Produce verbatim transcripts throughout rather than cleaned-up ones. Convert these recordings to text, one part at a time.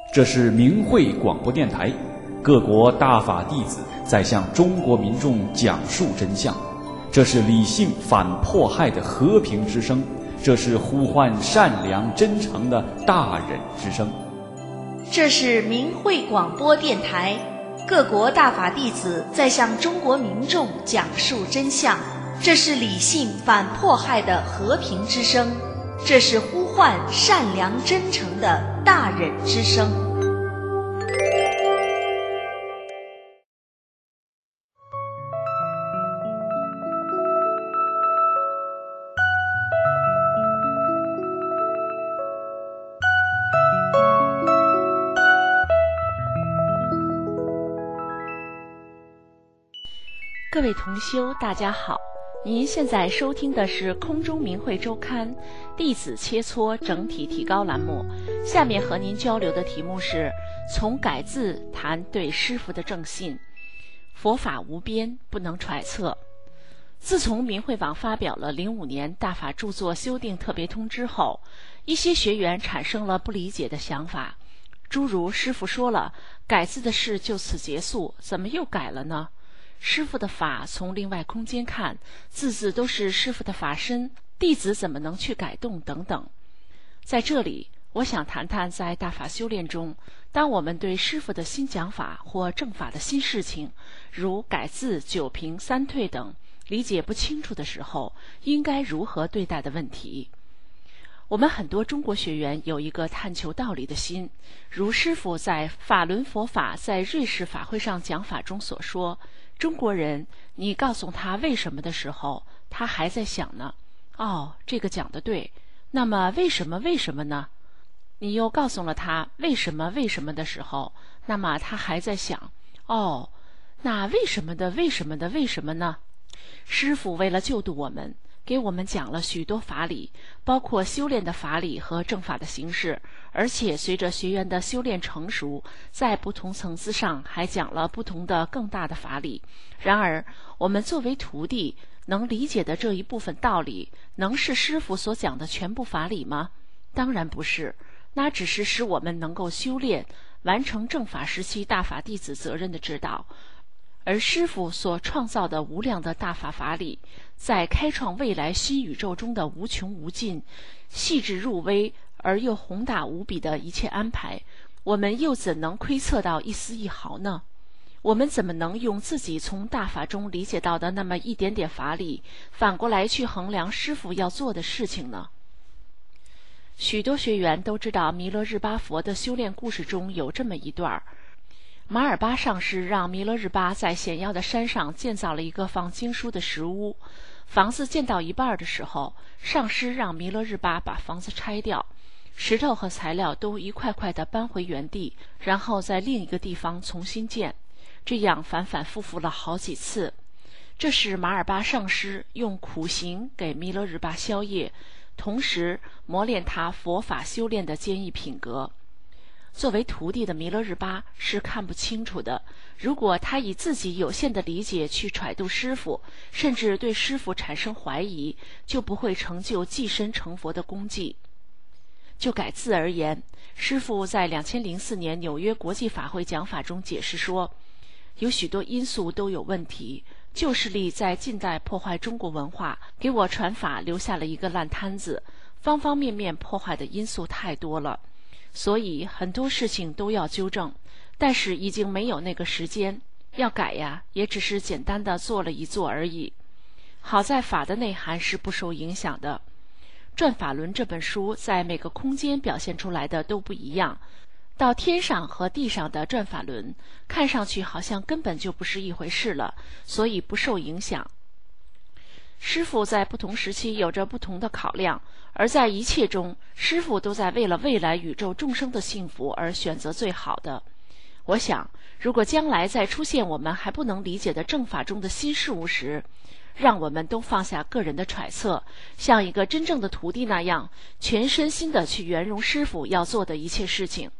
这是明慧广播电台，各国大法弟子在向中国民众讲述真相。这是理性反迫害的和平之声，这是呼唤善良真诚的大忍之声。 这是明慧广播电台，各国大法弟子在向中国民众讲述真相。这是理性反迫害的和平之声，这是呼唤善良真诚的大忍之声。 各位同修，大家好，您现在收听的是空中明慧周刊弟子切磋整体提高栏目。下面和您交流的题目是从改字谈对师父的正信。佛法无边，不能揣测。自从明慧网发表了零五年大法著作修订特别通知后，一些学员产生了不理解的想法，诸如师父说了改字的事就此结束，怎么又改了呢？师父的法从另外空间看，字字都是师父的法身，弟子怎么能去改动等等。在这里我想谈谈在大法修炼中，当我们对师父的新讲法或正法的新事情，如改字、九平、三退等理解不清楚的时候，应该如何对待的问题。我们很多中国学员有一个探求道理的心，如师父在法轮佛法在瑞士法会上讲法中所说，中国人你告诉他为什么的时候，他还在想呢，哦，这个讲得对，那么为什么为什么呢？你又告诉了他为什么为什么的时候，那么他还在想，哦，那为什么的为什么的为什么呢？师父为了救度我们，给我们讲了许多法理，包括修炼的法理和正法的形式，而且随着学员的修炼成熟，在不同层次上还讲了不同的更大的法理。然而我们作为徒弟能理解的这一部分道理，能是师父所讲的全部法理吗？当然不是，那只是使我们能够修炼完成正法时期大法弟子责任的指导。而师父所创造的无量的大法法理，在开创未来新宇宙中的无穷无尽、细致入微而又宏大无比的一切安排，我们又怎能窥测到一丝一毫呢？我们怎么能用自己从大法中理解到的那么一点点法理，反过来去衡量师父要做的事情呢？许多学员都知道弥勒日巴佛的修炼故事中有这么一段，马尔巴上师让弥勒日巴在险要的山上建造了一个放经书的石屋，房子建到一半的时候，上师让弥勒日巴把房子拆掉，石头和材料都一块块地搬回原地，然后在另一个地方重新建，这样反反复复了好几次。这是马尔巴上师用苦行给弥勒日巴消业，同时磨练他佛法修炼的坚毅品格。作为徒弟的弥勒日巴是看不清楚的，如果他以自己有限的理解去揣度师父，甚至对师父产生怀疑，就不会成就寄身成佛的功绩。就改字而言，师父在两千零四年纽约国际法会讲法中解释说，有许多因素都有问题，旧势力在近代破坏中国文化，给我传法留下了一个烂摊子，方方面面破坏的因素太多了，所以很多事情都要纠正，但是已经没有那个时间，要改呀，也只是简单的做了一做而已。好在法的内涵是不受影响的。转法轮这本书在每个空间表现出来的都不一样，到天上和地上的转法轮看上去好像根本就不是一回事了，所以不受影响。师父在不同时期有着不同的考量，而在一切中，师父都在为了未来宇宙众生的幸福而选择最好的。我想，如果将来再出现我们还不能理解的正法中的新事物时，让我们都放下个人的揣测，像一个真正的徒弟那样，全身心地去圆融师父要做的一切事情。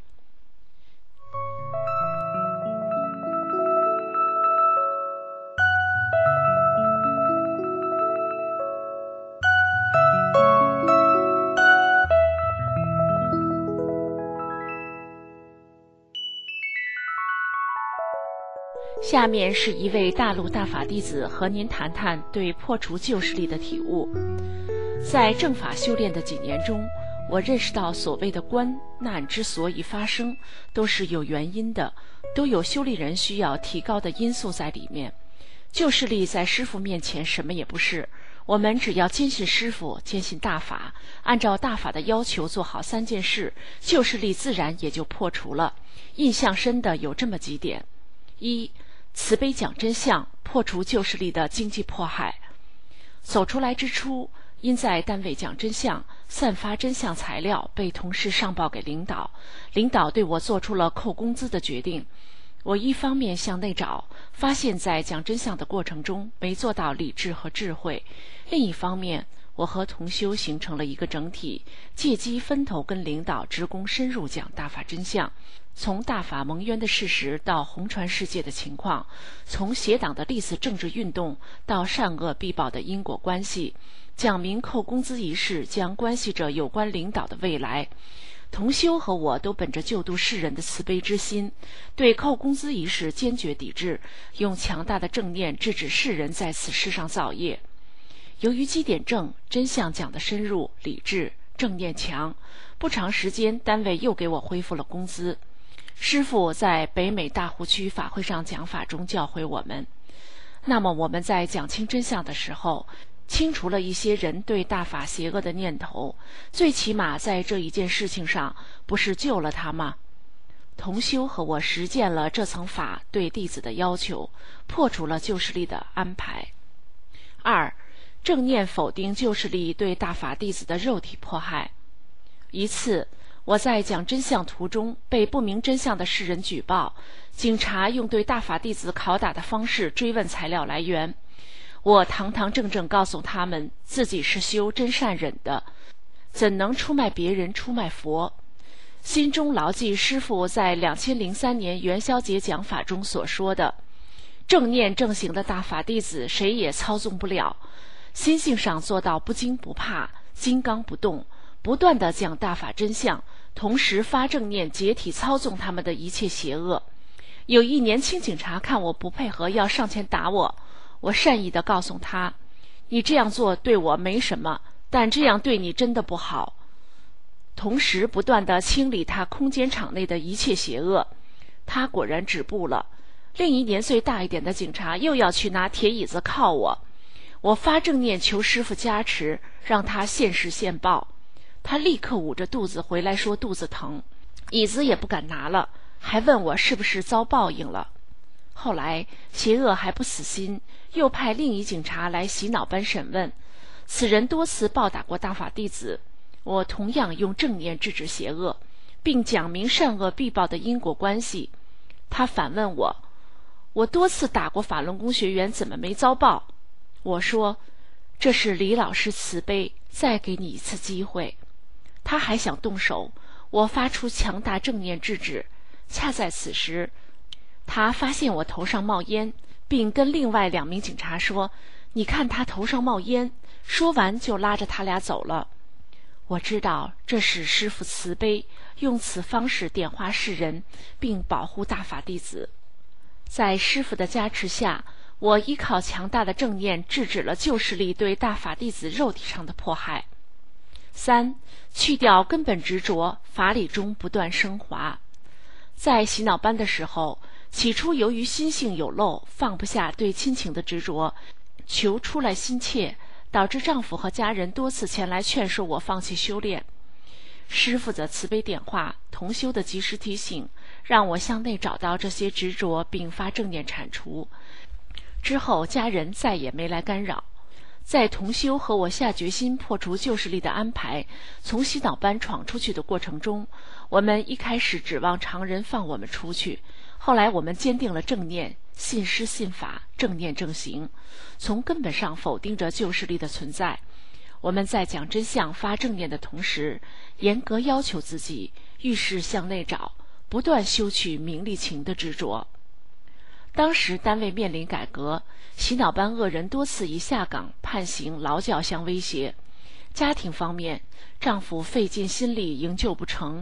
下面是一位大陆大法弟子和您谈谈对破除旧势力的体悟。在正法修炼的几年中，我认识到所谓的关难之所以发生，都是有原因的，都有修炼人需要提高的因素在里面。旧势力在师父面前什么也不是，我们只要坚信师父，坚信大法，按照大法的要求做好三件事，旧势力自然也就破除了。印象深的有这么几点：一、慈悲讲真相，破除旧势力的经济迫害。走出来之初，因在单位讲真相，散发真相材料，被同事上报给领导，领导对我做出了扣工资的决定。我一方面向内找，发现在讲真相的过程中没做到理智和智慧；另一方面，我和同修形成了一个整体，借机分头跟领导职工深入讲大法真相，从大法蒙冤的事实到红传世界的情况，从邪党的历次政治运动到善恶必报的因果关系，讲明扣工资一事将关系着有关领导的未来。同修和我都本着救度世人的慈悲之心，对扣工资一事坚决抵制，用强大的正念制止世人在此事上造业。由于基点正，真相讲得深入、理智、正念强，不长时间单位又给我恢复了工资。师父在北美大湖区法会上讲法中教诲我们，那么我们在讲清真相的时候，清除了一些人对大法邪恶的念头，最起码在这一件事情上不是救了他吗？同修和我实践了这层法对弟子的要求，破除了旧势力的安排。二、正念否定旧势力对大法弟子的肉体迫害。一次，我在讲真相途中被不明真相的世人举报，警察用对大法弟子拷打的方式追问材料来源。我堂堂正正告诉他们自己是修真善忍的，怎能出卖别人出卖佛？心中牢记师父在两千零三年元宵节讲法中所说的，正念正行的大法弟子谁也操纵不了，心性上做到不惊不怕，金刚不动，不断地讲大法真相，同时发正念解体操纵他们的一切邪恶。有一年轻警察看我不配合，要上前打我，我善意地告诉他，你这样做对我没什么，但这样对你真的不好。同时不断地清理他空间场内的一切邪恶。他果然止步了。另一年岁大一点的警察又要去拿铁椅子铐我，我发正念求师父加持，让他现世现报。他立刻捂着肚子回来说肚子疼，椅子也不敢拿了，还问我是不是遭报应了。后来邪恶还不死心，又派另一警察来洗脑班审问，此人多次暴打过大法弟子。我同样用正念制止邪恶，并讲明善恶必报的因果关系。他反问我，我多次打过法轮功学员，怎么没遭报？我说，这是李老师慈悲，再给你一次机会。他还想动手，我发出强大正念制止。恰在此时，他发现我头上冒烟，并跟另外两名警察说，你看他头上冒烟，说完就拉着他俩走了。我知道这是师父慈悲，用此方式点化世人，并保护大法弟子。在师父的加持下，我依靠强大的正念制止了旧势力对大法弟子肉体上的迫害。三、去掉根本执着，法理中不断升华。在洗脑班的时候，起初由于心性有漏，放不下对亲情的执着，求出来心切，导致丈夫和家人多次前来劝说我放弃修炼。师父的慈悲点化，同修的及时提醒，让我向内找到这些执着，并发正念铲除。之后家人再也没来干扰。在同修和我下决心破除旧势力的安排，从洗脑班闯出去的过程中，我们一开始指望常人放我们出去，后来我们坚定了正念，信师信法，正念正行，从根本上否定着旧势力的存在。我们在讲真相发正念的同时，严格要求自己遇事向内找，不断修去名利情的执着。当时单位面临改革，洗脑班恶人多次以下岗、判刑、劳教相威胁。家庭方面，丈夫费尽心力营救不成，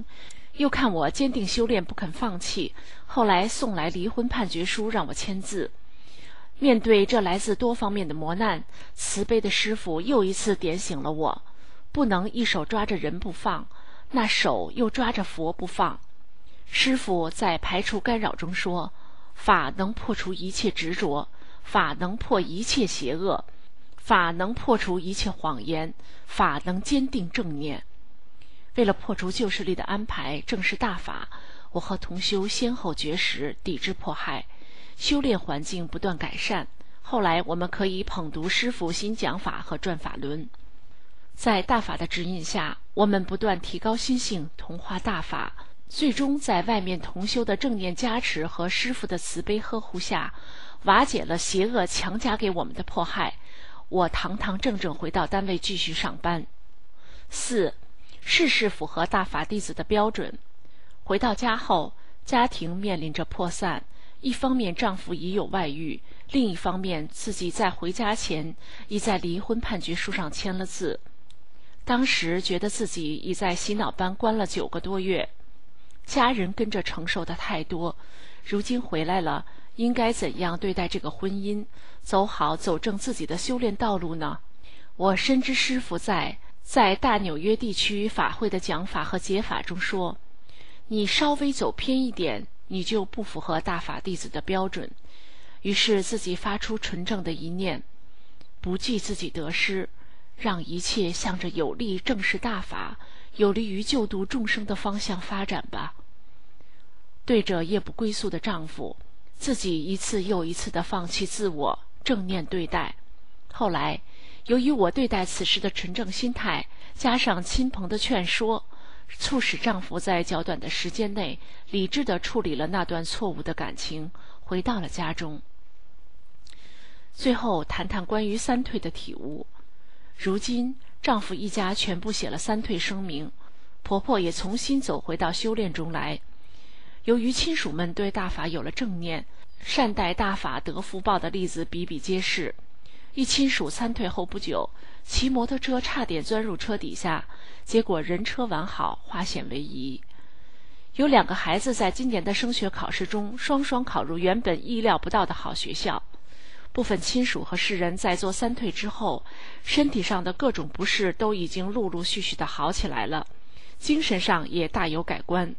又看我坚定修炼不肯放弃，后来送来离婚判决书让我签字。面对这来自多方面的磨难，慈悲的师父又一次点醒了我，不能一手抓着人不放，那手又抓着佛不放。师父在排除干扰中说，法能破除一切执着，法能破一切邪恶，法能破除一切谎言，法能坚定正念。为了破除旧势力的安排，正是大法，我和同修先后绝食，抵制迫害，修炼环境不断改善。后来我们可以捧读师父新讲法和转法轮。在大法的指引下，我们不断提高心性，同化大法，最终在外面同修的正念加持和师父的慈悲呵护下，瓦解了邪恶强加给我们的迫害。我堂堂正正回到单位继续上班。四，事事符合大法弟子的标准。回到家后，家庭面临着破散，一方面丈夫已有外遇，另一方面自己在回家前已在离婚判决书上签了字。当时觉得自己已在洗脑班关了九个多月，家人跟着承受的太多，如今回来了，应该怎样对待这个婚姻，走好走正自己的修炼道路呢？我深知师父在在大纽约地区法会的讲法和解法中说，你稍微走偏一点，你就不符合大法弟子的标准。于是自己发出纯正的一念，不计自己得失，让一切向着有利正视大法，有利于救度众生的方向发展吧。对着夜不归宿的丈夫，自己一次又一次地放弃自我，正念对待。后来由于我对待此事的纯正心态，加上亲朋的劝说，促使丈夫在较短的时间内理智地处理了那段错误的感情，回到了家中。最后谈谈关于三退的体悟。如今丈夫一家全部写了三退声明，婆婆也重新走回到修炼中来。由于亲属们对大法有了正念，善待大法得福报的例子比比皆是。一亲属参退后不久，骑摩托车差点钻入车底下，结果人车完好，化险为夷。有两个孩子在今年的升学考试中双双考入原本意料不到的好学校。部分亲属和世人在做三退之后，身体上的各种不适都已经陆陆续续的好起来了，精神上也大有改观。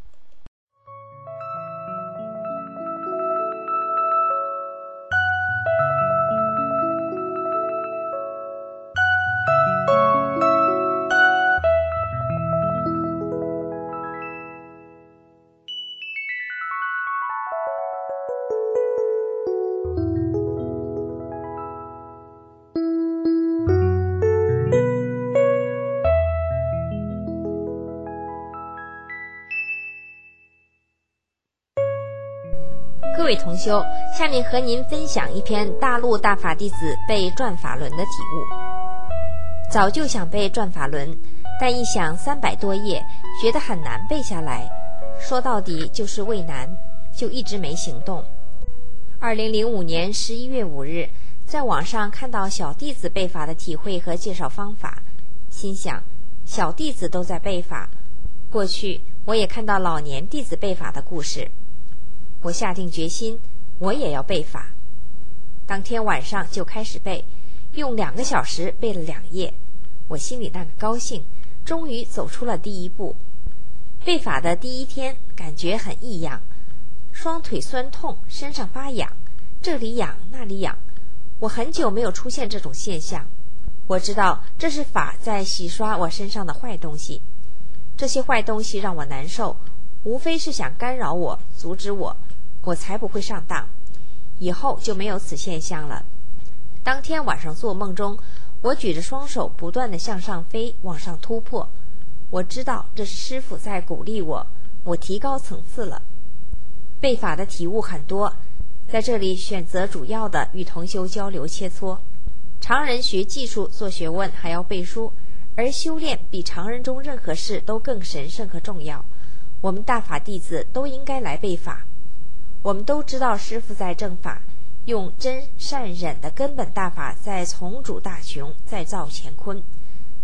各位同修，下面和您分享一篇大陆大法弟子背转法轮的体悟。早就想背转法轮，但一想三百多页，觉得很难背下来，说到底就是畏难，就一直没行动。二零零五年十一月五日，在网上看到小弟子背法的体会和介绍方法，心想小弟子都在背法，过去我也看到老年弟子背法的故事，我下定决心，我也要背法。当天晚上就开始背，用两个小时背了两页。我心里那个高兴，终于走出了第一步。背法的第一天，感觉很异样，双腿酸痛，身上发痒，这里痒那里痒。我很久没有出现这种现象，我知道这是法在洗刷我身上的坏东西。这些坏东西让我难受，无非是想干扰我，阻止我，我才不会上当。以后就没有此现象了。当天晚上做梦中，我举着双手不断地向上飞，往上突破。我知道这是师父在鼓励我，我提高层次了。背法的体悟很多，在这里选择主要的与同修交流切磋。常人学技术做学问还要背书，而修炼比常人中任何事都更神圣和重要。我们大法弟子都应该来背法。我们都知道师父在正法，用真善忍的根本大法在从主大雄，再造乾坤。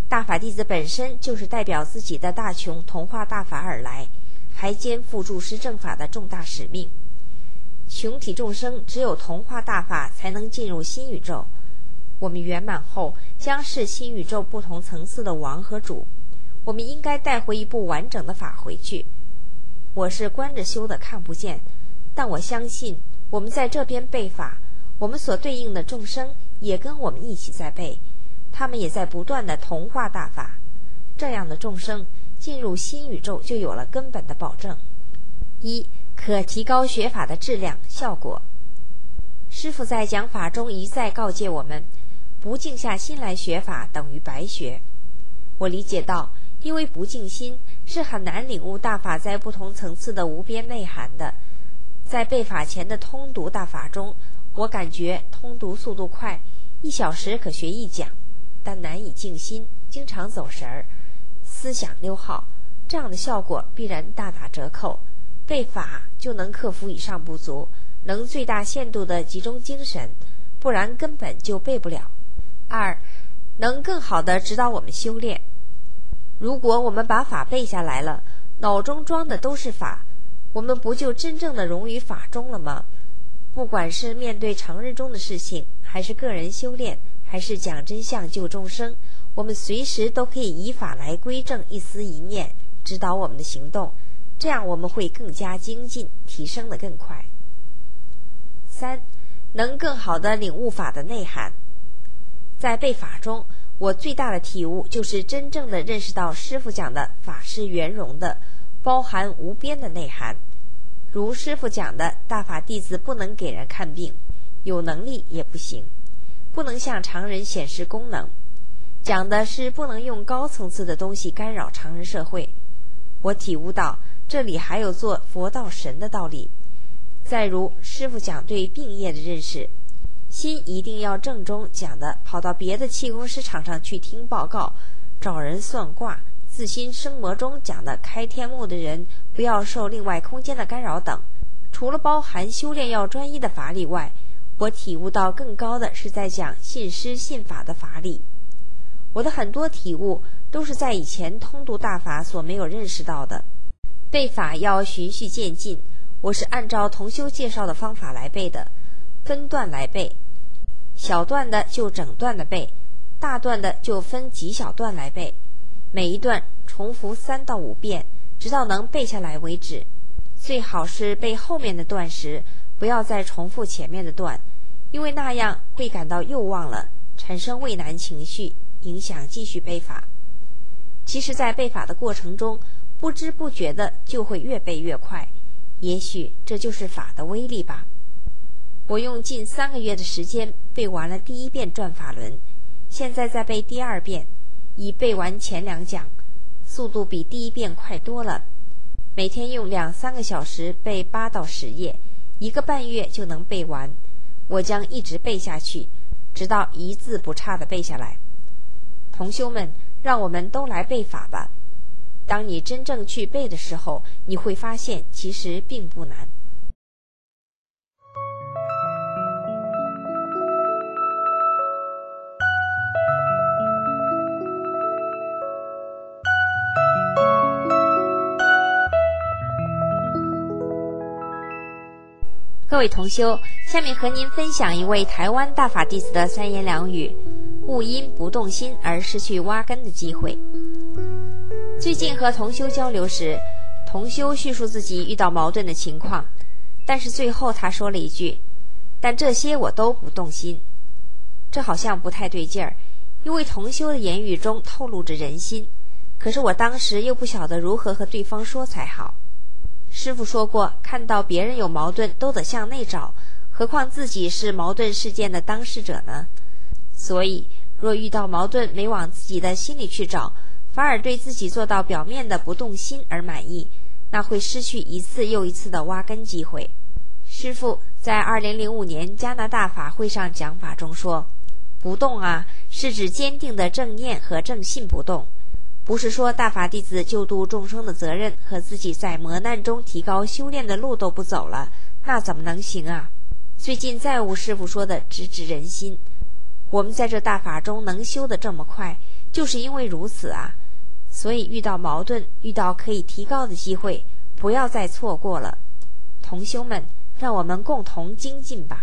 大法弟子本身就是代表自己的大穷同化大法而来，还肩负住施正法的重大使命。穷体众生只有同化大法才能进入新宇宙，我们圆满后将是新宇宙不同层次的王和主，我们应该带回一部完整的法回去。我是观着修的，看不见，但我相信我们在这边背法，我们所对应的众生也跟我们一起在背，他们也在不断的同化大法，这样的众生进入新宇宙就有了根本的保证。一、可提高学法的质量效果。师父在讲法中一再告诫我们，不静下心来学法等于白学。我理解到，因为不静心是很难领悟大法在不同层次的无边内涵的。在背法前的通读大法中，我感觉通读速度快，一小时可学一讲，但难以静心，经常走神儿，思想溜号，这样的效果必然大打折扣。背法就能克服以上不足，能最大限度地集中精神，不然根本就背不了。二、能更好地指导我们修炼。如果我们把法背下来了，脑中装的都是法，我们不就真正的融于法中了吗？不管是面对常日中的事情，还是个人修炼，还是讲真相救众生，我们随时都可以以法来归正一思一念，指导我们的行动，这样我们会更加精进，提升得更快。三、能更好地领悟法的内涵。在背法中，我最大的体悟就是真正地认识到师父讲的法是圆融的，包含无边的内涵。如师父讲的，大法弟子不能给人看病，有能力也不行，不能向常人显示功能，讲的是不能用高层次的东西干扰常人社会。我体悟到这里还有做佛道神的道理。再如师父讲对病业的认识，心一定要正中讲的，跑到别的气功师场上去听报告，找人算卦，自心生魔中讲的开天目的人不要受另外空间的干扰等，除了包含修炼要专一的法理外，我体悟到更高的是在讲信师信法的法理。我的很多体悟都是在以前通读大法所没有认识到的。背法要循序渐进，我是按照同修介绍的方法来背的，分段来背，小段的就整段的背，大段的就分几小段来背，每一段重复三到五遍，直到能背下来为止。最好是背后面的段时，不要再重复前面的段，因为那样会感到又忘了，产生畏难情绪，影响继续背法。其实在背法的过程中，不知不觉的就会越背越快，也许这就是法的威力吧。我用近三个月的时间背完了第一遍转法轮，现在在背第二遍，已背完前两讲，速度比第一遍快多了。每天用两三个小时背八到十页，一个半月就能背完。我将一直背下去，直到一字不差地背下来。同修们，让我们都来背法吧。当你真正去背的时候，你会发现其实并不难。各位同修，下面和您分享一位台湾大法弟子的三言两语：勿因不动心而失去挖根的机会。最近和同修交流时，同修叙述自己遇到矛盾的情况，但是最后他说了一句：但这些我都不动心。这好像不太对劲儿，因为同修的言语中透露着人心，可是我当时又不晓得如何和对方说才好。师父说过，看到别人有矛盾都得向内找，何况自己是矛盾事件的当事者呢？所以若遇到矛盾没往自己的心里去找，反而对自己做到表面的不动心而满意，那会失去一次又一次的挖根机会。师父在二零零五年加拿大法会上讲法中说，不动啊，是指坚定的正念和正信不动，不是说大法弟子救度众生的责任和自己在磨难中提高修炼的路都不走了，那怎么能行啊？最近再悟师父说的直指人心，我们在这大法中能修得这么快， 就是因为如此啊，所以遇到矛盾，遇到可以提高的机会，不要再错过了。同修们，让我们共同精进吧。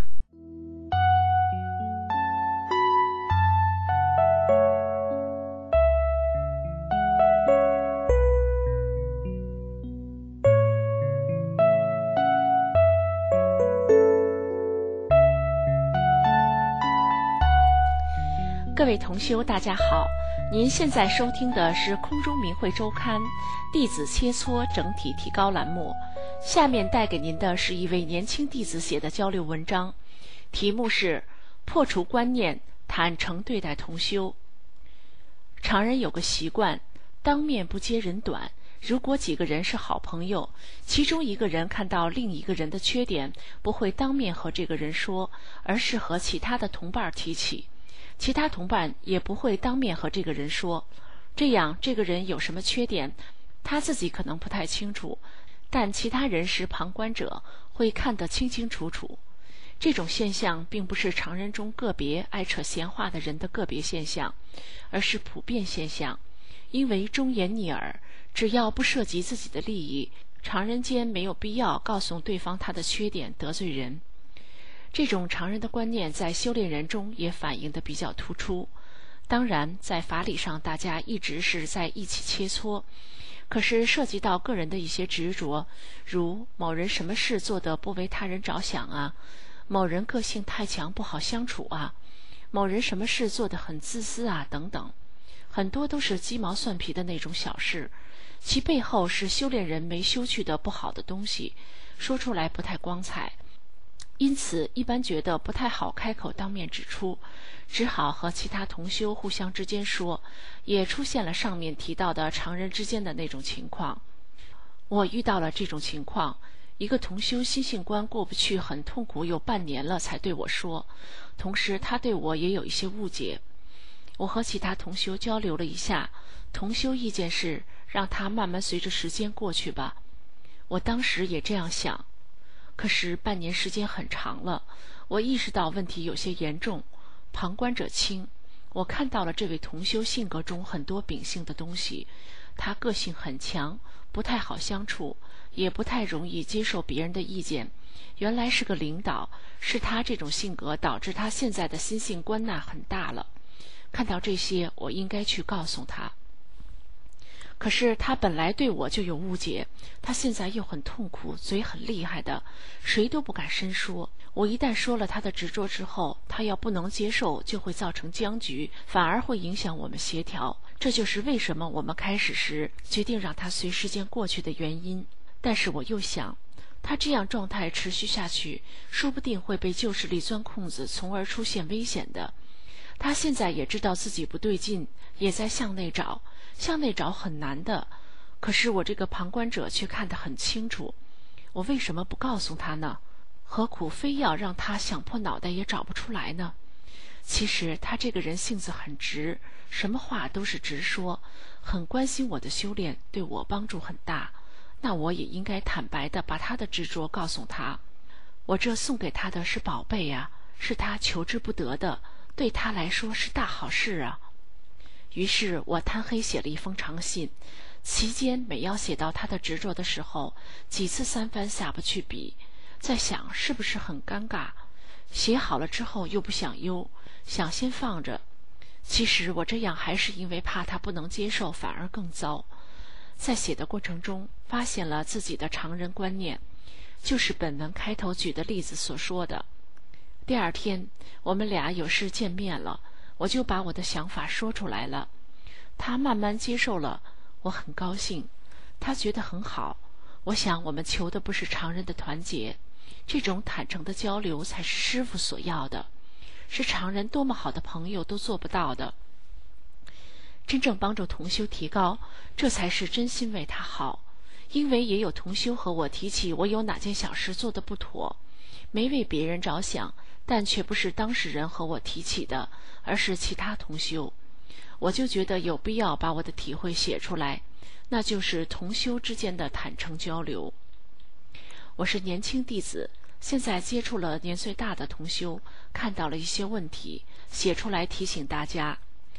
各位同修大家好，您现在收听的是空中明慧周刊弟子切磋整体提高栏目，下面带给您的是一位年轻弟子写的交流文章，题目是破除观念，坦诚对待同修。常人有个习惯，当面不揭人短。如果几个人是好朋友，其中一个人看到另一个人的缺点，不会当面和这个人说，而是和其他的同伴提起，其他同伴也不会当面和这个人说，这样这个人有什么缺点，他自己可能不太清楚，但其他人是旁观者，会看得清清楚楚。这种现象并不是常人中个别爱扯闲话的人的个别现象，而是普遍现象。因为忠言逆耳，只要不涉及自己的利益，常人间没有必要告诉对方他的缺点，得罪人。这种常人的观念在修炼人中也反映得比较突出。当然在法理上大家一直是在一起切磋，可是涉及到个人的一些执着，如某人什么事做得不为他人着想啊，某人个性太强不好相处啊，某人什么事做得很自私啊等等，很多都是鸡毛蒜皮的那种小事，其背后是修炼人没修去的不好的东西，说出来不太光彩。因此一般觉得不太好开口当面指出，只好和其他同修互相之间说，也出现了上面提到的常人之间的那种情况。我遇到了这种情况，一个同修心性关过不去，很痛苦，有半年了才对我说，同时他对我也有一些误解。我和其他同修交流了一下，同修意见是让他慢慢随着时间过去吧。我当时也这样想，可是半年时间很长了，我意识到问题有些严重，旁观者清。我看到了这位同修性格中很多秉性的东西，他个性很强，不太好相处，也不太容易接受别人的意见。原来是个领导，是他这种性格导致他现在的心性关纳很大了。看到这些，我应该去告诉他。可是他本来对我就有误解，他现在又很痛苦，嘴很厉害的，谁都不敢深说。我一旦说了他的执着之后，他要不能接受，就会造成僵局，反而会影响我们协调。这就是为什么我们开始时决定让他随时间过去的原因。但是我又想，他这样状态持续下去，说不定会被旧势力钻空子，从而出现危险的。他现在也知道自己不对劲，也在向内找，向内找很难的，可是我这个旁观者却看得很清楚。我为什么不告诉他呢？何苦非要让他想破脑袋也找不出来呢？其实他这个人性子很直，什么话都是直说，很关心我的修炼，对我帮助很大。那我也应该坦白地把他的执着告诉他。我这送给他的是宝贝呀，是他求之不得的，对他来说是大好事啊。于是我贪黑写了一封长信，期间每要写到他的执着的时候，几次三番下不去笔，在想是不是很尴尬，写好了之后又不想邮，想先放着。其实我这样还是因为怕他不能接受，反而更糟。在写的过程中发现了自己的常人观念，就是本文开头举的例子所说的。第二天我们俩有事见面了，我就把我的想法说出来了，他慢慢接受了，我很高兴，他觉得很好。我想我们求的不是常人的团结，这种坦诚的交流才是师父所要的，是常人多么好的朋友都做不到的。真正帮助同修提高，这才是真心为他好。因为也有同修和我提起我有哪件小事做得不妥，没为别人着想，但却不是当事人和我提起的，而是其他同修。我就觉得有必要把我的体会写出来，那就是同修之间的坦诚交流。我是年轻弟子，现在接触了年岁大的同修，看到了一些问题，写出来提醒大家。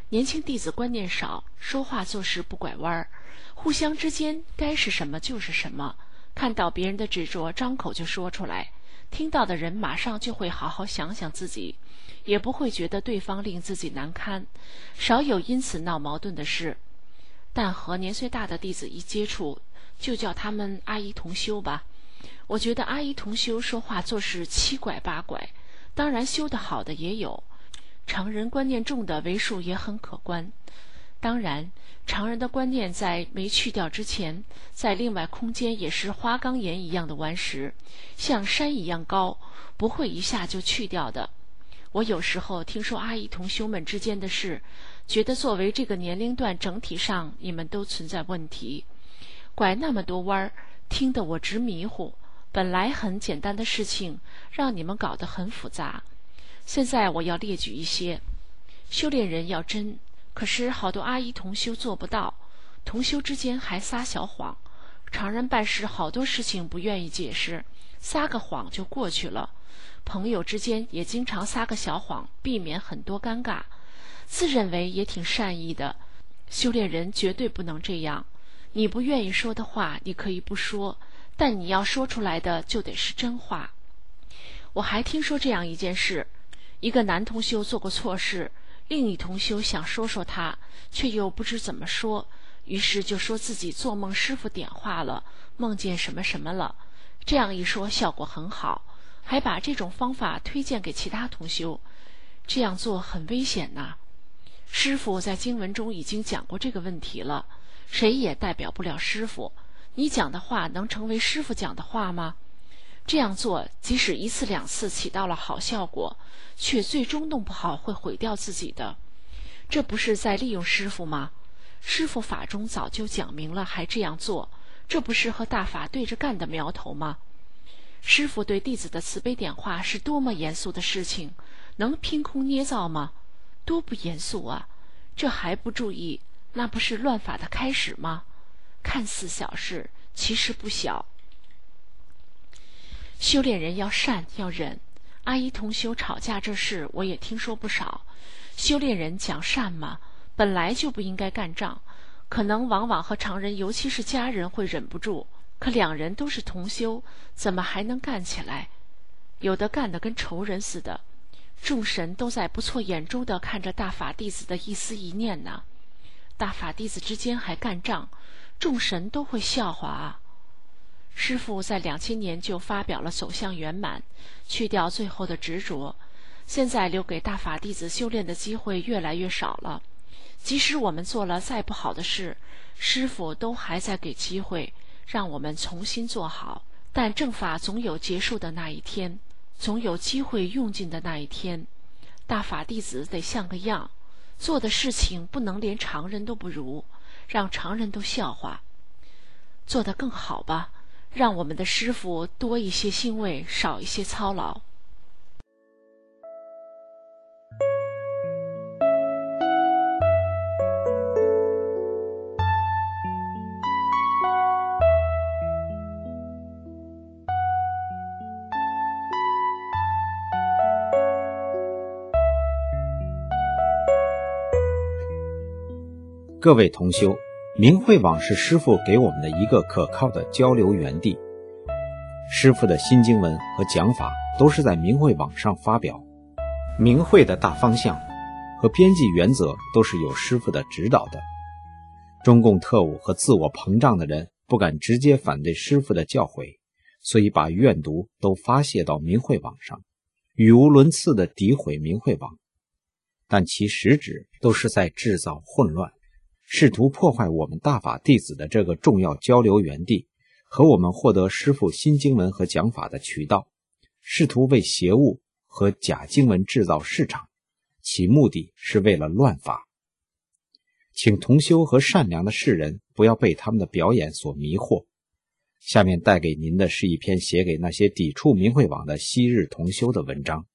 年轻弟子观念少，说话做事不拐弯儿，互相之间该是什么就是什么，看到别人的执着，张口就说出来，听到的人马上就会好好想想自己，也不会觉得对方令自己难堪，少有因此闹矛盾的事。但和年岁大的弟子一接触，就叫他们阿姨同修吧。我觉得阿姨同修说话做事七拐八拐，当然修得好的也有，常人观念重的为数也很可观。当然，常人的观念在没去掉之前，在另外空间也是花岗岩一样的顽石，像山一样高，不会一下就去掉的。我有时候听说阿姨同修们之间的事，觉得作为这个年龄段整体上你们都存在问题，拐那么多弯儿，听得我直迷糊。本来很简单的事情，让你们搞得很复杂。现在我要列举一些。修炼人要真，可是好多阿姨同修做不到，同修之间还撒小谎。常人办事好多事情不愿意解释，撒个谎就过去了。朋友之间也经常撒个小谎，避免很多尴尬，自认为也挺善意的。修炼人绝对不能这样，你不愿意说的话你可以不说，但你要说出来的就得是真话。我还听说这样一件事，一个男同修做过错事，另一同修想说说他，却又不知怎么说，于是就说自己做梦师父点化了，梦见什么什么了。这样一说效果很好，还把这种方法推荐给其他同修。这样做很危险呐。师父在经文中已经讲过这个问题了，谁也代表不了师父，你讲的话能成为师父讲的话吗？这样做即使一次两次起到了好效果，却最终弄不好会毁掉自己的。这不是在利用师父吗？师父法中早就讲明了，还这样做，这不是和大法对着干的苗头吗？师父对弟子的慈悲点化是多么严肃的事情，能凭空捏造吗？多不严肃啊！这还不注意，那不是乱法的开始吗？看似小事，其实不小。修炼人要善要忍，阿姨同修吵架这事我也听说不少。修炼人讲善嘛，本来就不应该干仗，可能往往和常人尤其是家人会忍不住，可两人都是同修，怎么还能干起来？有的干得跟仇人似的，众神都在不错眼珠地看着大法弟子的一丝一念呢。大法弟子之间还干仗，众神都会笑话啊。师父在两千年就发表了走向圆满，去掉最后的执着，现在留给大法弟子修炼的机会越来越少了。即使我们做了再不好的事，师父都还在给机会让我们重新做好，但正法总有结束的那一天，总有机会用尽的那一天。大法弟子得像个样，做的事情不能连常人都不如，让常人都笑话。做得更好吧，让我们的师父多一些欣慰，少一些操劳。 各位同修，明慧网是师父给我们的一个可靠的交流园地。师父的新经文和讲法都是在明慧网上发表，明慧的大方向和编辑原则都是有师父的指导的。中共特务和自我膨胀的人不敢直接反对师父的教诲，所以把怨毒都发泄到明慧网上，语无伦次地诋毁明慧网，但其实质都是在制造混乱，试图破坏我们大法弟子的这个重要交流园地和我们获得师父新经文和讲法的渠道，试图为邪物和假经文制造市场，其目的是为了乱法。请同修和善良的世人不要被他们的表演所迷惑。下面带给您的是一篇写给那些抵触明慧网的昔日同修的文章。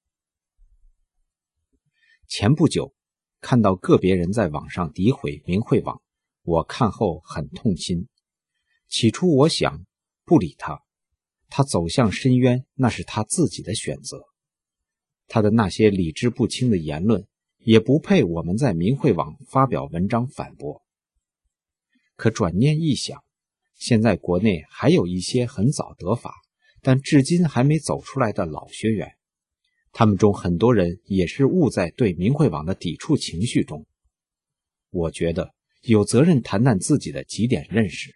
前不久看到个别人在网上诋毁明慧网，我看后很痛心。起初我想不理他，他走向深渊那是他自己的选择。他的那些理智不清的言论也不配我们在明慧网发表文章反驳。可转念一想，现在国内还有一些很早得法，但至今还没走出来的老学员，他们中很多人也是误在对明慧网的抵触情绪中。我觉得有责任谈谈自己的几点认识。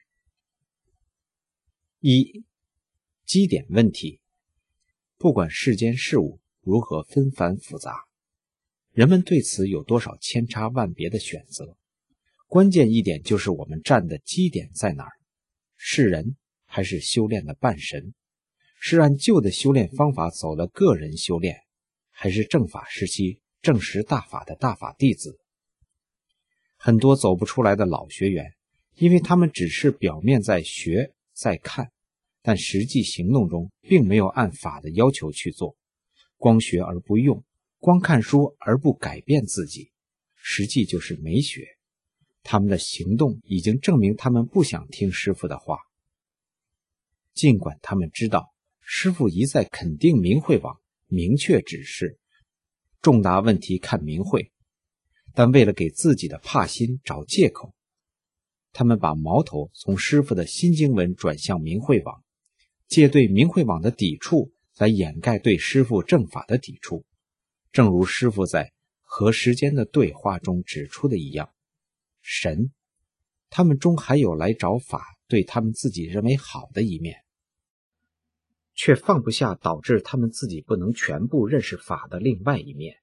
一、基点问题。不管世间事物如何纷繁复杂，人们对此有多少千差万别的选择，关键一点就是我们站的基点在哪儿，是人还是修炼的半神？是按旧的修炼方法走了个人修炼，还是正法时期正识大法的大法弟子？很多走不出来的老学员，因为他们只是表面在学在看，但实际行动中并没有按法的要求去做，光学而不用，光看书而不改变自己，实际就是没学。他们的行动已经证明他们不想听师父的话。尽管他们知道师父一再肯定明慧网，明确指示重大问题看明慧，但为了给自己的怕心找借口，他们把矛头从师父的心经文转向明慧网，借对明慧网的抵触来掩盖对师父正法的抵触。正如师父在和时间的对话中指出的一样，神他们中还有来找法对他们自己认为好的一面，却放不下导致他们自己不能全部认识法的另外一面。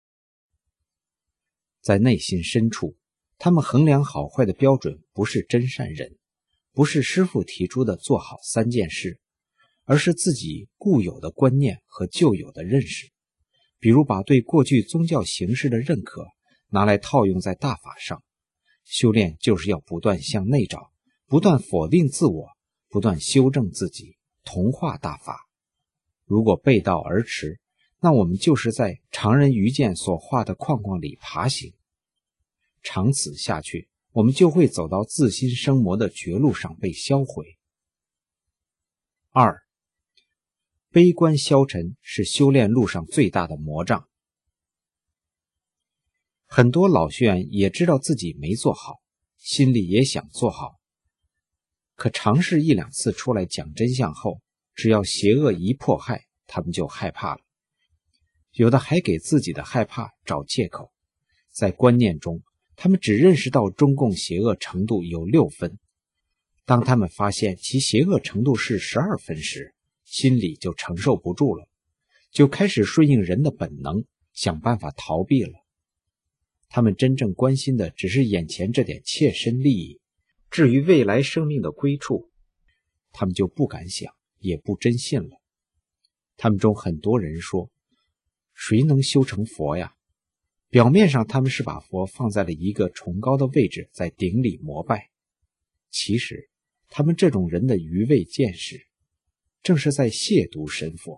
在内心深处，他们衡量好坏的标准不是真善人，不是师父提出的做好三件事，而是自己固有的观念和旧有的认识。比如把对过去宗教形式的认可拿来套用在大法上，修炼就是要不断向内找，不断否定自我，不断修正自己，同化大法。如果背道而驰，那我们就是在常人愚见所画的框框里爬行。长此下去，我们就会走到自心生魔的绝路上被销毁。二、悲观消沉是修炼路上最大的魔障。很多老学员也知道自己没做好，心里也想做好，可尝试一两次出来讲真相后，只要邪恶一迫害，他们就害怕了。有的还给自己的害怕找借口，在观念中他们只认识到中共邪恶程度有六分，当他们发现其邪恶程度是十二分时，心里就承受不住了，就开始顺应人的本能，想办法逃避了。他们真正关心的只是眼前这点切身利益，至于未来生命的归处，他们就不敢想，也不真信了。他们中很多人说，谁能修成佛呀？表面上他们是把佛放在了一个崇高的位置，在顶礼膜拜。其实他们这种人的愚昧见识，正是在亵渎神佛。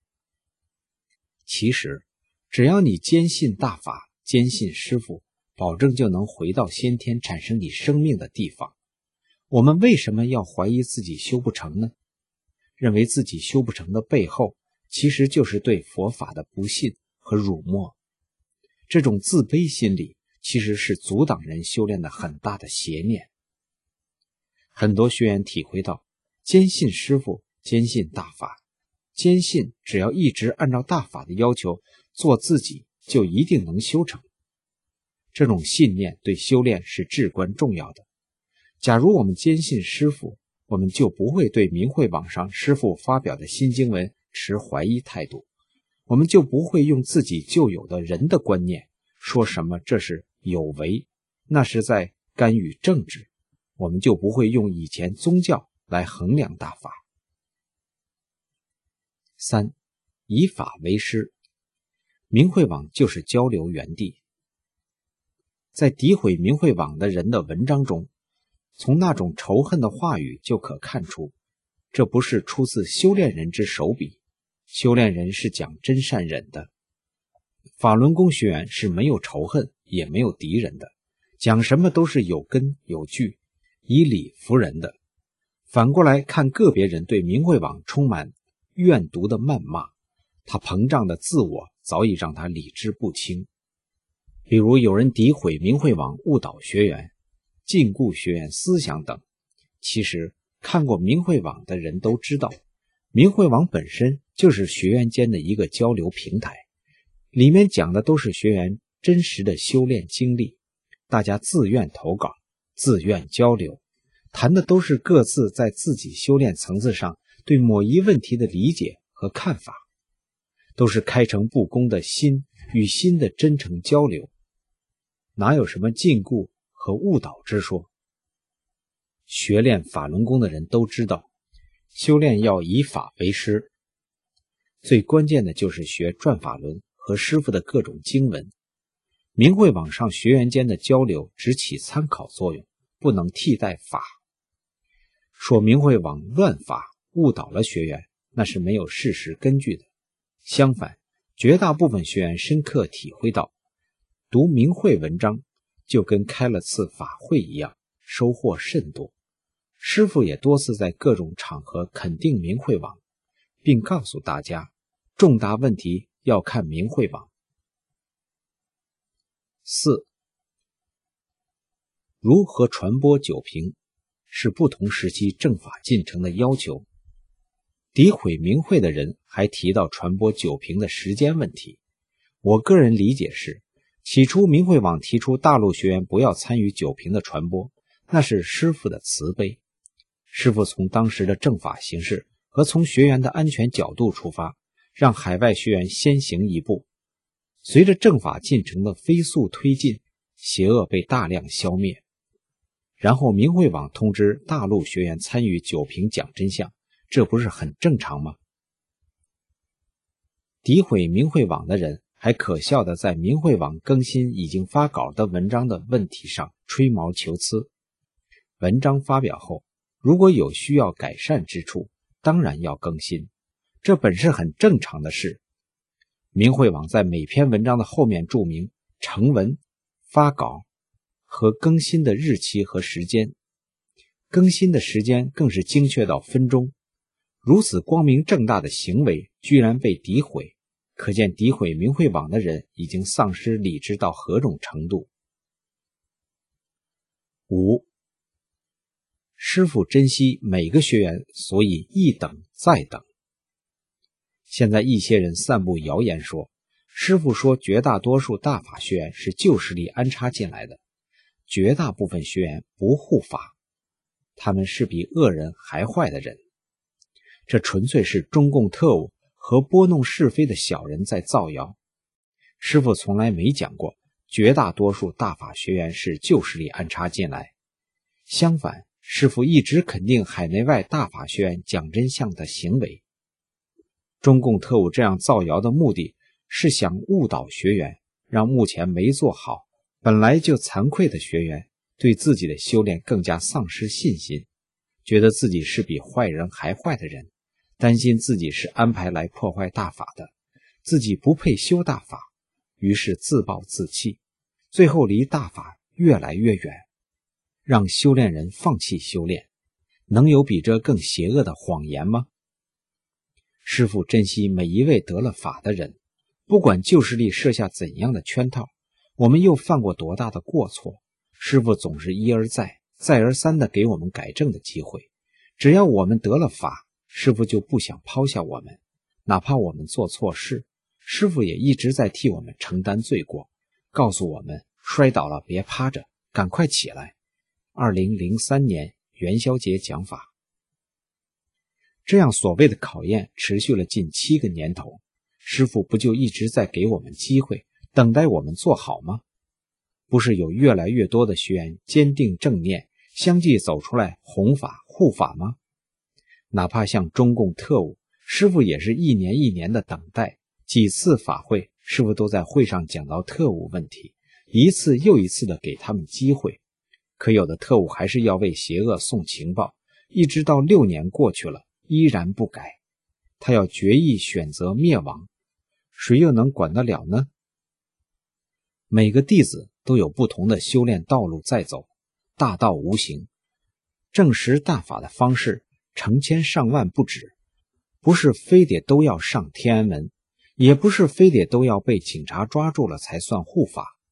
其实只要你坚信大法，坚信师父，保证就能回到先天产生你生命的地方。我们为什么要怀疑自己修不成呢？认为自己修不成的背后，其实就是对佛法的不信和辱没。这种自卑心理其实是阻挡人修炼的很大的邪念。很多学员体会到，坚信师父，坚信大法，坚信只要一直按照大法的要求做自己，就一定能修成。这种信念对修炼是至关重要的。假如我们坚信师父，我们就不会对明慧网上师父发表的新经文持怀疑态度，我们就不会用自己旧有的人的观念说什么这是有为，那是在干预政治，我们就不会用以前宗教来衡量大法。三、以法为师。明慧网就是交流园地。在诋毁明慧网的人的文章中，从那种仇恨的话语就可看出，这不是出自修炼人之手笔。修炼人是讲真善忍的，法轮功学员是没有仇恨也没有敌人的，讲什么都是有根有据，以理服人的。反过来看个别人对明慧网充满怨毒的谩骂，他膨胀的自我早已让他理智不清。 比如有人诋毁明慧网误导学员，禁锢学员思想等。其实看过明慧网的人都知道，明慧网本身就是学员间的一个交流平台，里面讲的都是学员真实的修炼经历，大家自愿投稿，自愿交流，谈的都是各自在自己修炼层次上对某一问题的理解和看法，都是开诚布公的心与心的真诚交流，哪有什么禁锢和误导之说。学练法轮功的人都知道，修炼要以法为师，最关键的就是学转法轮和师父的各种经文。明慧网上学员间的交流只起参考作用，不能替代法。说明慧网乱法误导了学员，那是没有事实根据的。相反，绝大部分学员深刻体会到，读明慧文章就跟开了次法会一样，收获甚多。师父也多次在各种场合肯定明慧网，并告诉大家，重大问题要看明慧网。四、如何传播九评是不同时期正法进程的要求。诋毁明慧的人还提到传播九评的时间问题。我个人理解是，起初明慧网提出大陆学员不要参与九评的传播，那是师父的慈悲。师父从当时的正法形势和从学员的安全角度出发，让海外学员先行一步。随着正法进程的飞速推进，邪恶被大量消灭。然后明慧网通知大陆学员参与九评讲真相，这不是很正常吗？诋毁明慧网的人还可笑地在明慧网更新已经发稿的文章的问题上吹毛求疵。文章发表后，如果有需要改善之处，当然要更新，这本是很正常的事。明慧网在每篇文章的后面注明成文、发稿和更新的日期和时间，更新的时间更是精确到分钟。如此光明正大的行为居然被诋毁，可见诋毁明慧网的人已经丧失理智到何种程度。五、师父珍惜每个学员，所以一等再等。现在一些人散布谣言说，师父说绝大多数大法学员是旧势力安插进来的，绝大部分学员不护法，他们是比恶人还坏的人。这纯粹是中共特务和拨弄是非的小人在造谣。师父从来没讲过绝大多数大法学员是旧势力安插进来，相反，师父一直肯定海内外大法学员讲真相的行为。中共特务这样造谣的目的是想误导学员，让目前没做好本来就惭愧的学员对自己的修炼更加丧失信心，觉得自己是比坏人还坏的人，担心自己是安排来破坏大法的，自己不配修大法，于是自暴自弃，最后离大法越来越远，让修炼人放弃修炼。能有比这更邪恶的谎言吗？师父珍惜每一位得了法的人，不管旧势力设下怎样的圈套，我们又犯过多大的过错，师父总是一而再再而三地给我们改正的机会。只要我们得了法，师父就不想抛下我们，哪怕我们做错事，师父也一直在替我们承担罪过，告诉我们摔倒了别趴着，赶快起来。二零零三年元宵节讲法，这样所谓的考验持续了近七个年头，师父不就一直在给我们机会，等待我们做好吗？不是有越来越多的学员坚定正念，相继走出来弘法护法吗？哪怕像中共特务，师父也是一年一年的等待，几次法会，师父都在会上讲到特务问题，一次又一次的给他们机会。可有的特务还是要为邪恶送情报，一直到六年过去了，依然不改。他要决意选择灭亡，谁又能管得了呢？每个弟子都有不同的修炼道路在走，大道无形，证实大法的方式成千上万不止，不是非得都要上天安门，也不是非得都要被警察抓住了才算护法。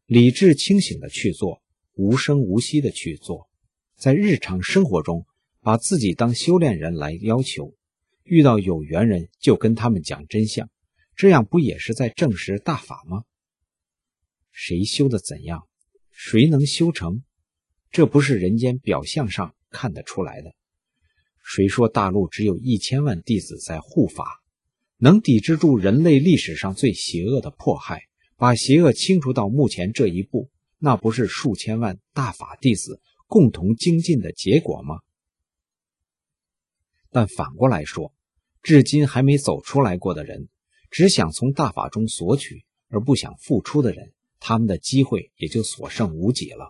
理智清醒的去做，无声无息的去做，在日常生活中把自己当修炼人来要求，遇到有缘人就跟他们讲真相，这样不也是在证实大法吗？谁修得怎样，谁能修成，这不是人间表象上看得出来的。谁说大陆只有一千万弟子在护法，能抵制住人类历史上最邪恶的迫害，把邪恶清除到目前这一步，那不是数千万大法弟子共同精进的结果吗？但反过来说，至今还没走出来过的人，只想从大法中索取而不想付出的人，他们的机会也就所剩无几了。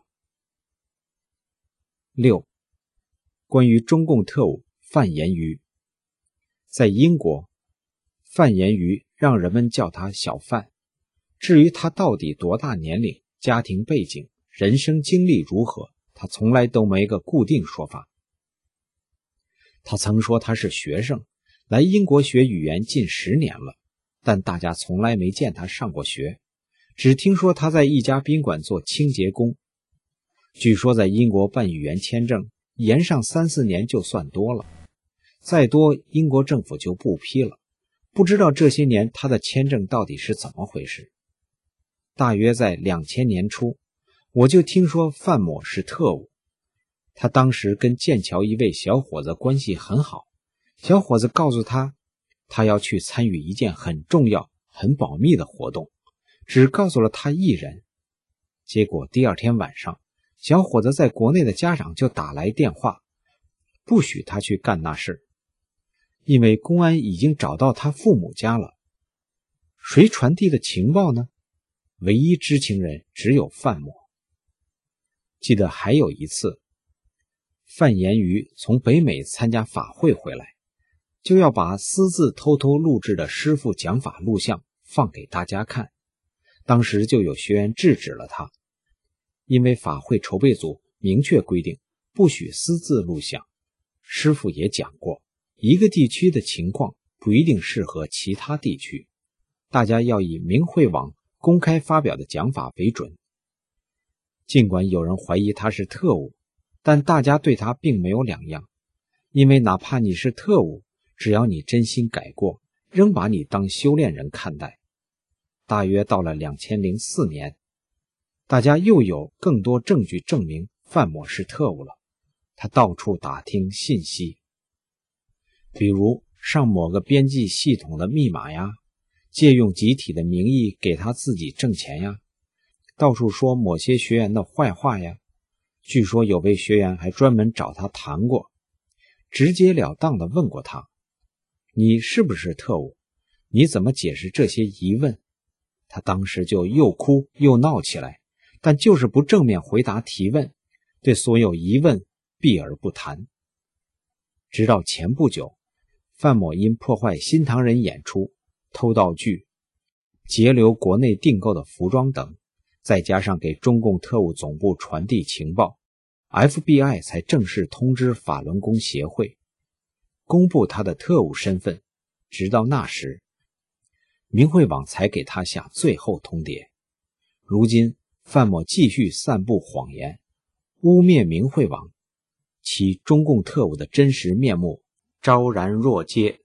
六、关于中共特务范言瑜。在英国，范言瑜让人们叫他小范，至于他到底多大年龄、家庭背景、人生经历如何，他从来都没个固定说法。他曾说他是学生，来英国学语言近十年了，但大家从来没见他上过学，只听说他在一家宾馆做清洁工。据说在英国办语言签证，延上三四年就算多了，再多英国政府就不批了。不知道这些年他的签证到底是怎么回事。大约在两千年初，我就听说范某是特务。他当时跟剑桥一位小伙子关系很好，小伙子告诉他，他要去参与一件很重要、很保密的活动，只告诉了他一人。结果第二天晚上，小伙子在国内的家长就打来电话，不许他去干那事，因为公安已经找到他父母家了。谁传递的情报呢？唯一知情人只有范某。记得还有一次，范言瑜从北美参加法会回来，就要把私自偷偷录制的师父讲法录像放给大家看。当时就有学员制止了他，因为法会筹备组明确规定不许私自录像。师父也讲过，一个地区的情况不一定适合其他地区，大家要以明慧网公开发表的讲法为准。尽管有人怀疑他是特务，但大家对他并没有两样，因为哪怕你是特务，只要你真心改过，仍把你当修炼人看待。大约到了两千零四年，大家又有更多证据证明范某是特务了。他到处打听信息，比如上某个编辑系统的密码呀，借用集体的名义给他自己挣钱呀，到处说某些学员的坏话呀。据说有位学员还专门找他谈过，直截了当地问过他，你是不是特务？你怎么解释这些疑问？他当时就又哭又闹起来，但就是不正面回答提问，对所有疑问避而不谈。直到前不久，范某因破坏新唐人演出、偷道具、截留国内订购的服装等，再加上给中共特务总部传递情报， F B I 才正式通知法轮功协会，公布他的特务身份。直到那时，明慧网才给他下最后通牒。如今范某继续散布谎言，污蔑明慧网，其中共特务的真实面目昭然若揭。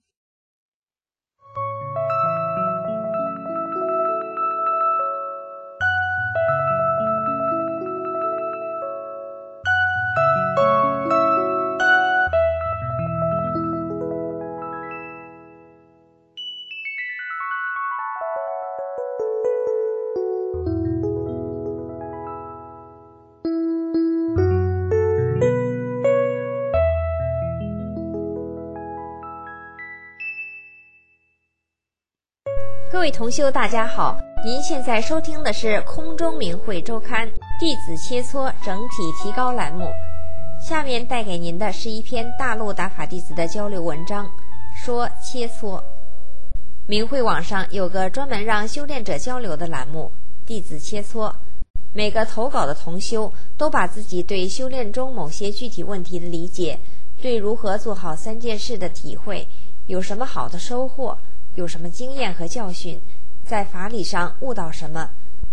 各位同修大家好，您现在收听的是空中明慧周刊弟子切磋整体提高栏目，下面带给您的是一篇大陆大法弟子的交流文章，说切磋。明慧网上有个专门让修炼者交流的栏目，弟子切磋，每个投稿的同修都把自己对修炼中某些具体问题的理解，对如何做好三件事的体会，有什么好的收获，有什么经验和教训，在法理上悟到什么，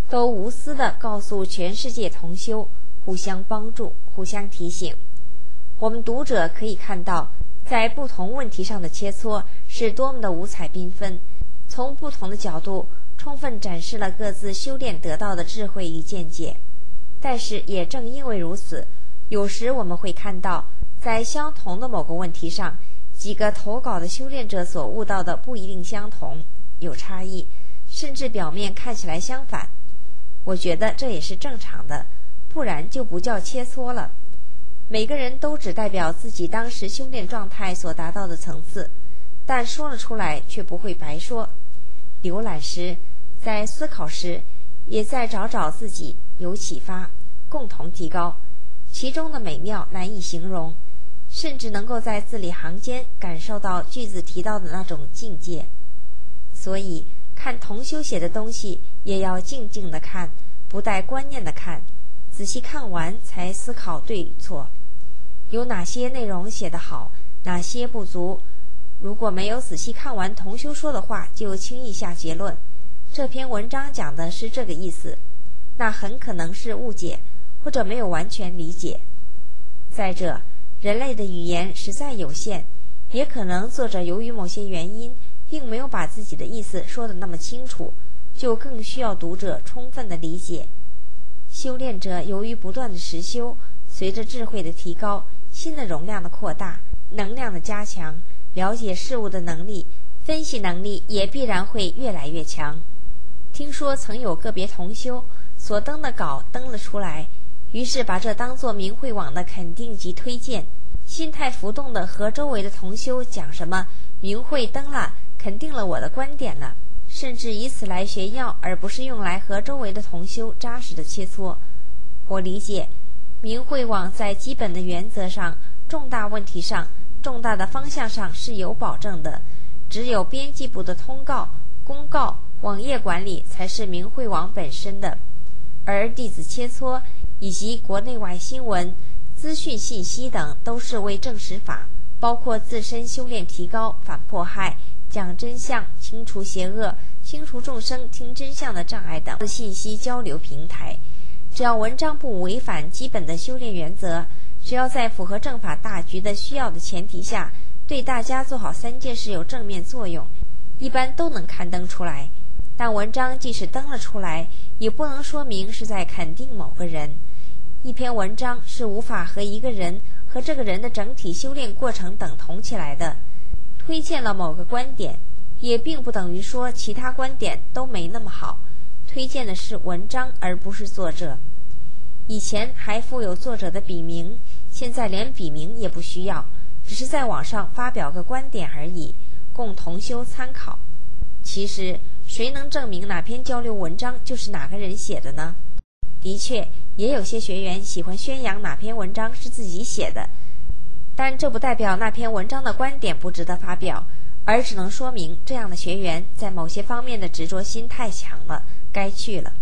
都无私地告诉全世界同修，互相帮助，互相提醒。我们读者可以看到，在不同问题上的切磋是多么的五彩缤纷，从不同的角度充分展示了各自修炼得到的智慧与见解。但是也正因为如此，有时我们会看到，在相同的某个问题上，几个投稿的修炼者所悟到的不一定相同，有差异，甚至表面看起来相反。我觉得这也是正常的，不然就不叫切磋了。每个人都只代表自己当时修炼状态所达到的层次，但说了出来却不会白说。浏览时，在思考时，也在找找自己，有启发，共同提高，其中的美妙难以形容，甚至能够在字里行间感受到句子提到的那种境界。所以看同修写的东西也要静静地看，不带观念地看，仔细看完才思考对与错，有哪些内容写得好，哪些不足。如果没有仔细看完同修说的话就轻易下结论，这篇文章讲的是这个意思，那很可能是误解，或者没有完全理解。再者，人类的语言实在有限，也可能作者由于某些原因并没有把自己的意思说得那么清楚，就更需要读者充分的理解。修炼者由于不断的实修，随着智慧的提高，心的容量的扩大，能量的加强，了解事物的能力，分析能力也必然会越来越强。听说曾有个别同修所登的稿登了出来，于是把这当作明慧网的肯定及推荐，心态浮动的和周围的同修讲什么明慧登了，肯定了我的观点了，甚至以此来炫耀，而不是用来和周围的同修扎实的切磋。我理解明慧网在基本的原则上，重大问题上，重大的方向上是有保证的，只有编辑部的通告、公告、网页管理才是明慧网本身的，而弟子切磋以及国内外新闻、资讯信息等都是为证实法，包括自身修炼提高、反迫害、讲真相、清除邪恶、清除众生听真相的障碍等信息交流平台。只要文章不违反基本的修炼原则，只要在符合正法大局的需要的前提下，对大家做好三件事有正面作用，一般都能刊登出来。但文章即使登了出来，也不能说明是在肯定某个人。一篇文章是无法和一个人和这个人的整体修炼过程等同起来的。推荐了某个观点，也并不等于说其他观点都没那么好，推荐的是文章而不是作者。以前还附有作者的笔名，现在连笔名也不需要，只是在网上发表个观点而已，供同修参考。其实谁能证明哪篇交流文章就是哪个人写的呢？的确，也有些学员喜欢宣扬哪篇文章是自己写的，但这不代表那篇文章的观点不值得发表，而只能说明这样的学员在某些方面的执着心太强了，该去了。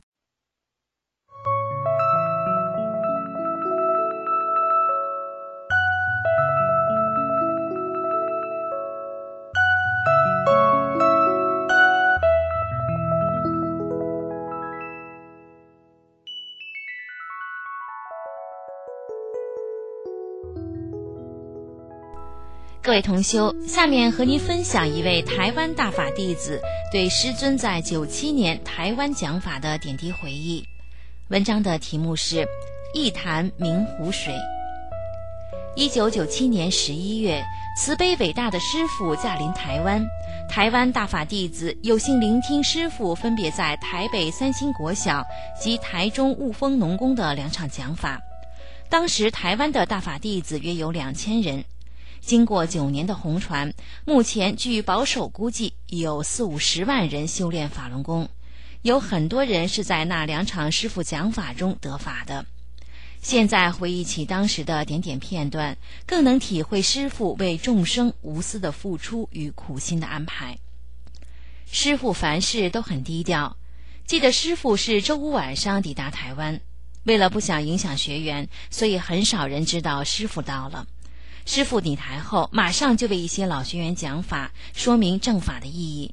各位同修，下面和您分享一位台湾大法弟子对师尊在九七年台湾讲法的点滴回忆。文章的题目是《一潭明湖水》。一九九七年十一月，慈悲伟大的师父驾临台湾，台湾大法弟子有幸聆听师父分别在台北三星国小及台中雾峰农工的两场讲法。当时台湾的大法弟子约有两千人。经过九年的红传，目前据保守估计有四五十万人修炼法轮功，有很多人是在那两场师父讲法中得法的。现在回忆起当时的点点片段，更能体会师父为众生无私的付出与苦心的安排。师父凡事都很低调，记得师父是周五晚上抵达台湾，为了不想影响学员，所以很少人知道师父到了。师父抵台后，马上就为一些老学员讲法，说明正法的意义。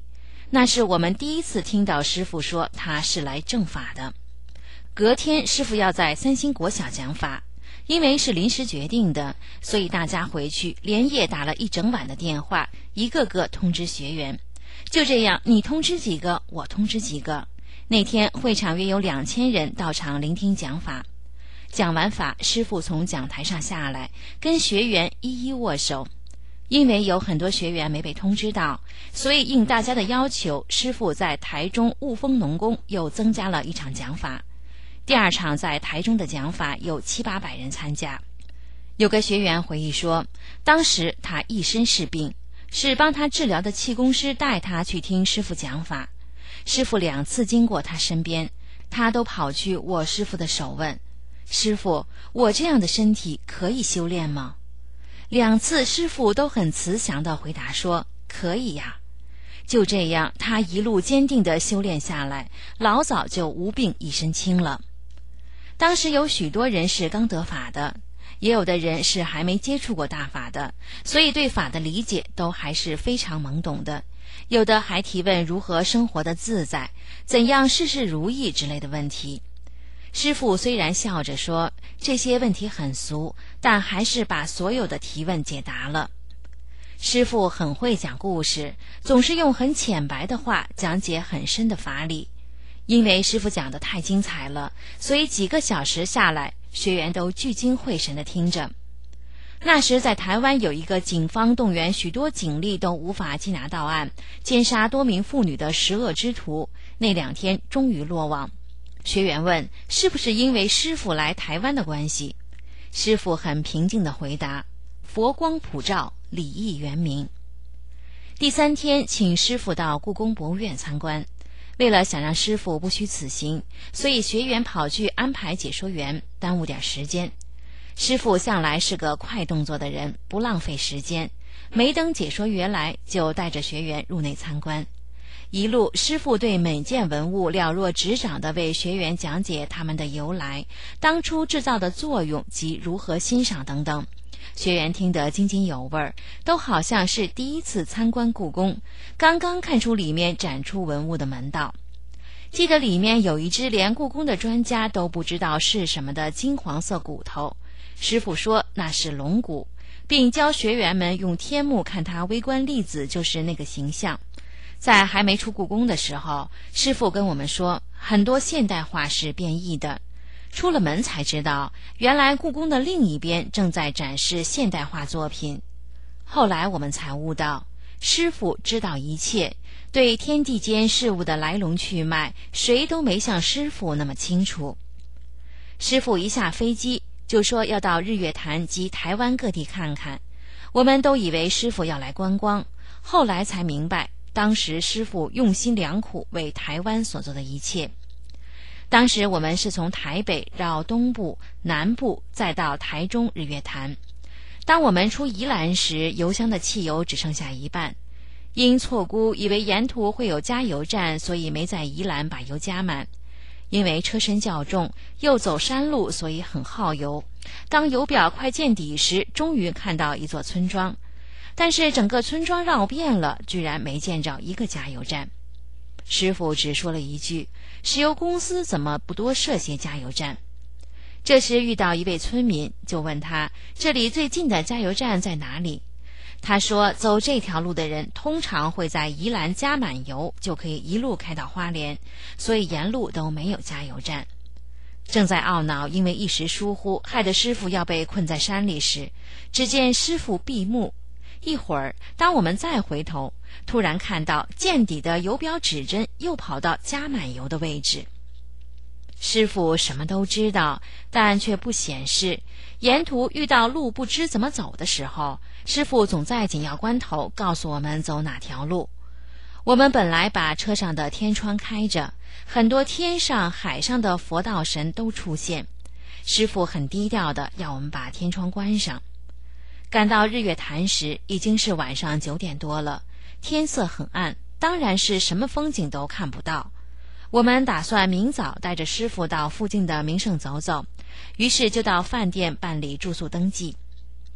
那是我们第一次听到师父说他是来正法的。隔天师父要在三星国小讲法，因为是临时决定的，所以大家回去连夜打了一整晚的电话，一个个通知学员。就这样，你通知几个，我通知几个。那天会场约有两千人到场聆听讲法。讲完法，师父从讲台上下来，跟学员一一握手。因为有很多学员没被通知到，所以应大家的要求，师父在台中雾峰农工又增加了一场讲法。第二场在台中的讲法有七八百人参加。有个学员回忆说，当时他一身是病，是帮他治疗的气功师带他去听师父讲法。师父两次经过他身边，他都跑去握师父的手问，师父，我这样的身体可以修炼吗？两次师父都很慈祥地回答说，可以呀。就这样，他一路坚定地修炼下来，老早就无病一身轻了。当时有许多人是刚得法的，也有的人是还没接触过大法的，所以对法的理解都还是非常懵懂的。有的还提问如何生活得自在，怎样事事如意之类的问题。师父虽然笑着说这些问题很俗，但还是把所有的提问解答了。师父很会讲故事，总是用很浅白的话讲解很深的法理。因为师父讲得太精彩了，所以几个小时下来，学员都聚精会神地听着。那时在台湾有一个警方动员许多警力都无法缉拿到案，奸杀多名妇女的十恶之徒，那两天终于落网。学员问，是不是因为师父来台湾的关系？师父很平静地回答，佛光普照，礼义圆明。第三天请师父到故宫博物院参观，为了想让师父不虚此行，所以学员跑去安排解说员，耽误点时间。师父向来是个快动作的人，不浪费时间，没等解说员来，就带着学员入内参观。一路师父对每件文物了若指掌地为学员讲解它们的由来、当初制造的作用及如何欣赏等等，学员听得津津有味，都好像是第一次参观故宫，刚刚看出里面展出文物的门道。记得里面有一只连故宫的专家都不知道是什么的金黄色骨头，师父说那是龙骨，并教学员们用天目看它微观粒子就是那个形象。在还没出故宫的时候，师父跟我们说，很多现代画是变异的。出了门才知道，原来故宫的另一边正在展示现代画作品。后来我们才悟到，师父知道一切，对天地间事物的来龙去脉，谁都没像师父那么清楚。师父一下飞机就说要到日月潭及台湾各地看看，我们都以为师父要来观光，后来才明白，当时师父用心良苦为台湾所做的一切。当时我们是从台北绕东部、南部，再到台中日月潭。当我们出宜兰时，油箱的汽油只剩下一半。因错估以为沿途会有加油站，所以没在宜兰把油加满。因为车身较重，又走山路，所以很耗油。当油表快见底时，终于看到一座村庄。但是整个村庄绕遍了，居然没见着一个加油站。师父只说了一句，石油公司怎么不多设些加油站？这时遇到一位村民，就问他这里最近的加油站在哪里。他说走这条路的人通常会在宜兰加满油，就可以一路开到花莲，所以沿路都没有加油站。正在懊恼因为一时疏忽害得师父要被困在山里时，只见师父闭目。一会儿，当我们再回头，突然看到见底的油表指针又跑到加满油的位置。师父什么都知道，但却不显示。沿途遇到路不知怎么走的时候，师父总在紧要关头告诉我们走哪条路。我们本来把车上的天窗开着，很多天上海上的佛道神都出现，师父很低调的要我们把天窗关上。赶到日月潭时，已经是晚上九点多了，天色很暗，当然是什么风景都看不到。我们打算明早带着师父到附近的名胜走走，于是就到饭店办理住宿登记。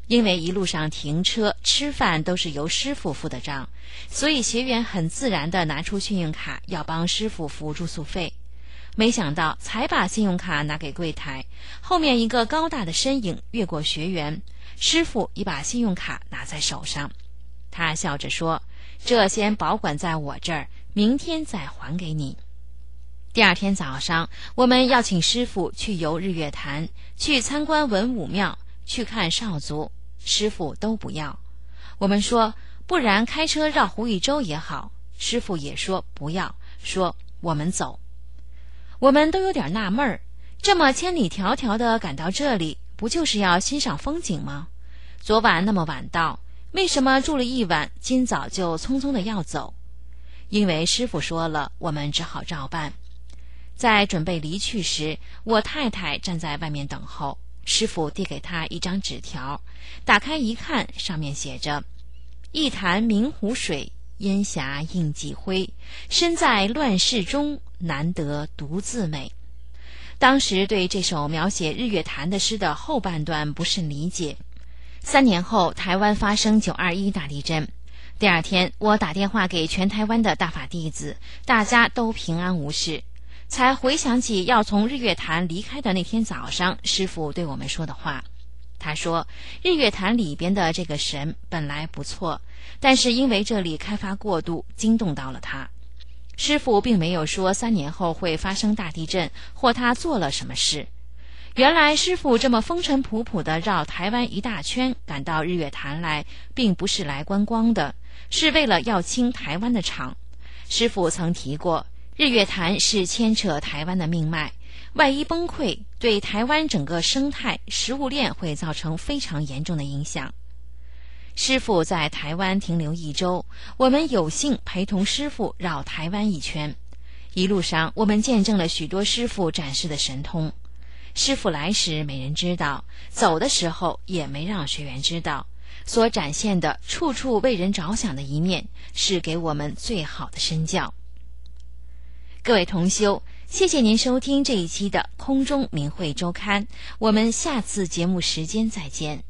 因为一路上停车、吃饭都是由师傅付的账，所以学员很自然地拿出信用卡要帮师傅付住宿费。没想到才把信用卡拿给柜台，后面一个高大的身影越过学员，师傅已把信用卡拿在手上。他笑着说：“这先保管在我这儿，明天再还给你。”第二天早上，我们要请师傅去游日月潭，去参观文武庙，去看少族，师傅都不要。我们说不然开车绕湖一周也好，师傅也说不要，说我们走。我们都有点纳闷儿，这么千里迢迢地赶到这里，不就是要欣赏风景吗？昨晚那么晚到，为什么住了一晚，今早就匆匆地要走？因为师傅说了，我们只好照办。在准备离去时，我太太站在外面等候，师傅递给她一张纸条，打开一看，上面写着：一潭明湖水，烟霞映几辉，身在乱世中，难得独自美。当时对这首描写日月潭的诗的后半段不甚理解。三年后，台湾发生九二一大地震，第二天我打电话给全台湾的大法弟子，大家都平安无事，才回想起要从日月潭离开的那天早上，师父对我们说的话。他说，日月潭里边的这个神本来不错，但是因为这里开发过度，惊动到了他。师父并没有说三年后会发生大地震，或他做了什么事。原来师父这么风尘仆仆地绕台湾一大圈赶到日月潭来，并不是来观光的，是为了要清台湾的场。师父曾提过，日月潭是牵扯台湾的命脉，万一崩溃，对台湾整个生态食物链会造成非常严重的影响。师父在台湾停留一周，我们有幸陪同师父绕台湾一圈。一路上我们见证了许多师父展示的神通。师父来时没人知道，走的时候也没让学员知道，所展现的处处为人着想的一面，是给我们最好的身教。各位同修，谢谢您收听这一期的空中明慧周刊，我们下次节目时间再见。